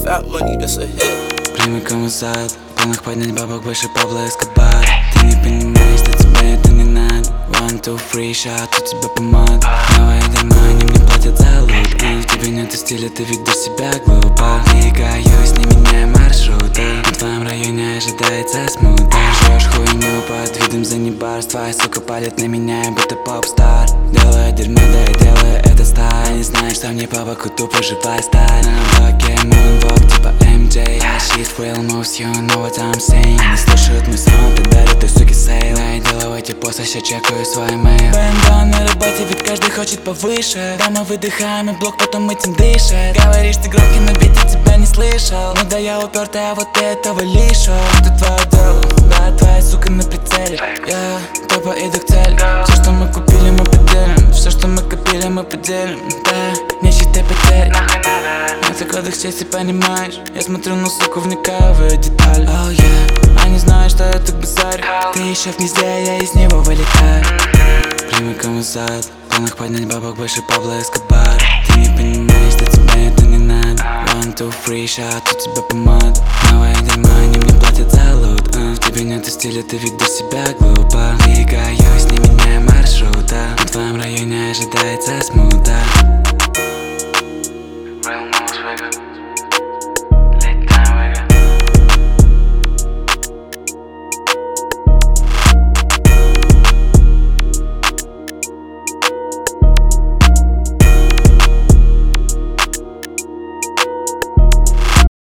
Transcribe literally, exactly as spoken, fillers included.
Fat money, that's a hit. Прямиком из ада, планах поднять бабок больше Пабло Эскобара. Ты не понимаешь, что тебе это не надо. One, two, three, shot, у тебя помада. Новое дерьмо, они мне платят за лут. И в тебе нету стиля, ты ведешь себя глупо. Двигаюсь, не меняя маршрута. На твоем районе ожидается смута. Жжешь хуйню под видом занебарства. Сука палит на меня, будто поп-стар. Делаю дерьмо, да я делаю это стар. Не знаю, что мне по боку, тупо живая сталь. На блоке moonwalk, типа эм джей. Yeah, she's real moves, you know what I'm saying. Не слушают мой саунд и дарят той суки сейл. Да, я делаю эти после, ща чекаю свой мейл. Бэндо на работе, ведь каждый хочет повыше. Да, мы выдыхаем и блок потом этим дышит. Говоришь, ты громкий, но бить я тебя не слышал. Ну да, я упертая, вот ты этого лишь. Это твое дело, да, твоя сука на прицеле. Я тупо иду к цели. Все, что мы купили, мы поделим. Все, что мы копили, мы поделим. Да, не считай потери. Это кодекс чести, понимаешь. Я смотрю на суку, вникаю в ее детали. Oh yeah, они знают, что я так базарю. Ты еще в гнезде, я из него вылетаю. Прямиком из ада, в планах поднять бабок больше Пабло Эскобара. Ты не понимаешь, что тебе это не надо. One, two, three, shot, у тебя помада. Новое дерьмо, они мне платят за лут. uh, В тебе нету стиля, ты ведешь себя глупо. Двигаюсь, не меняя маршрута. На твоем районе ожидается смута.